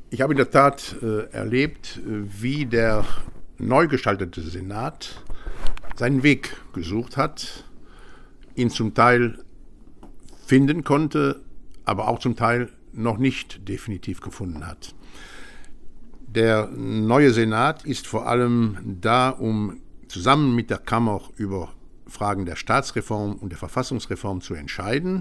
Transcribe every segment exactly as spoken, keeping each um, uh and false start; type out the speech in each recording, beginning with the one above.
Ich habe in der Tat äh, erlebt, wie der neu gestaltete Senat seinen Weg gesucht hat, ihn zum Teil finden konnte, aber auch zum Teil noch nicht definitiv gefunden hat. Der neue Senat ist vor allem da, um zusammen mit der Kammer über Fragen der Staatsreform und der Verfassungsreform zu entscheiden.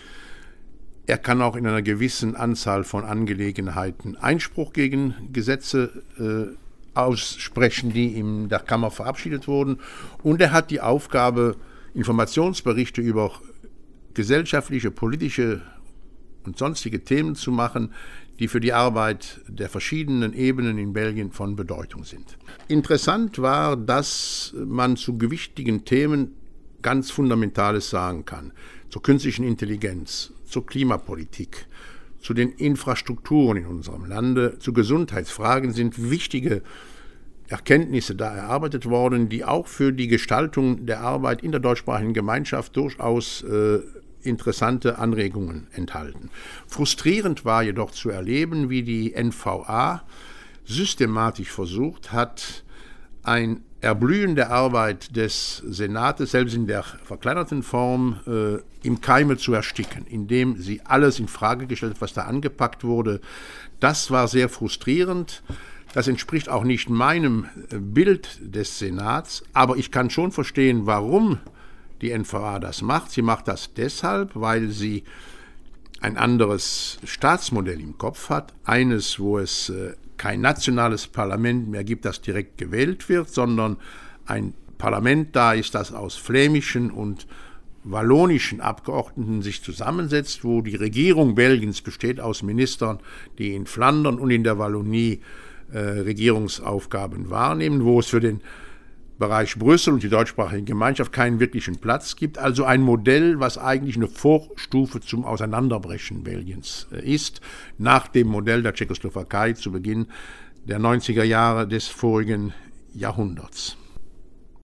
Er kann auch in einer gewissen Anzahl von Angelegenheiten Einspruch gegen Gesetze äh, aussprechen, die in der Kammer verabschiedet wurden. Und er hat die Aufgabe, Informationsberichte über gesellschaftliche, politische und sonstige Themen zu machen, die für die Arbeit der verschiedenen Ebenen in Belgien von Bedeutung sind. Interessant war, dass man zu gewichtigen Themen ganz Fundamentales sagen kann. Zur künstlichen Intelligenz, zur Klimapolitik, zu den Infrastrukturen in unserem Lande, zu Gesundheitsfragen sind wichtige Erkenntnisse da erarbeitet worden, die auch für die Gestaltung der Arbeit in der deutschsprachigen Gemeinschaft durchaus äh, interessante Anregungen enthalten. Frustrierend war jedoch zu erleben, wie die N V A systematisch versucht hat, ein Erblühen der Arbeit des Senates, selbst in der verkleinerten Form, äh, im Keime zu ersticken, indem sie alles in Frage gestellt hat, was da angepackt wurde. Das war sehr frustrierend. Das entspricht auch nicht meinem Bild des Senats, aber ich kann schon verstehen, warum die N V A das macht. Sie macht das deshalb, weil sie ein anderes Staatsmodell im Kopf hat, eines, wo es äh, kein nationales Parlament mehr gibt, das direkt gewählt wird, sondern ein Parlament da ist, das aus flämischen und wallonischen Abgeordneten sich zusammensetzt, wo die Regierung Belgiens besteht aus Ministern, die in Flandern und in der Wallonie äh, Regierungsaufgaben wahrnehmen, wo es für den Bereich Brüssel und die deutschsprachige Gemeinschaft keinen wirklichen Platz gibt. Also ein Modell, was eigentlich eine Vorstufe zum Auseinanderbrechen Belgiens ist, nach dem Modell der Tschechoslowakei zu Beginn der neunziger Jahre des vorigen Jahrhunderts.